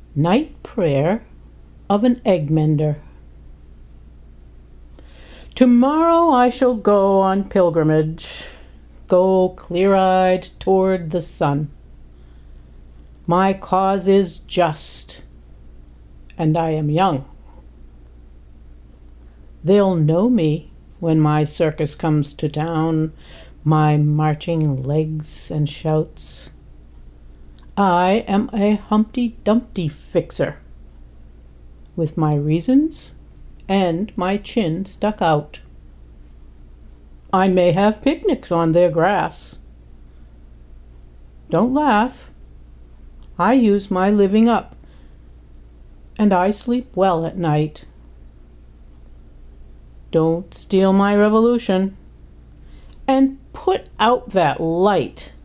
Night Prayer of an Egg Mender. Tomorrow I shall go on pilgrimage, go clear-eyed toward the sun. My cause is just, and I am young. They'll know me when my circus comes to town, my marching legs and shouts. I am a Humpty Dumpty fixer, with my reasons and my chin stuck out. I may have picnics on their grass. Don't laugh. I use my living up, and I sleep well at night. Don't steal my revolution, and put out that light.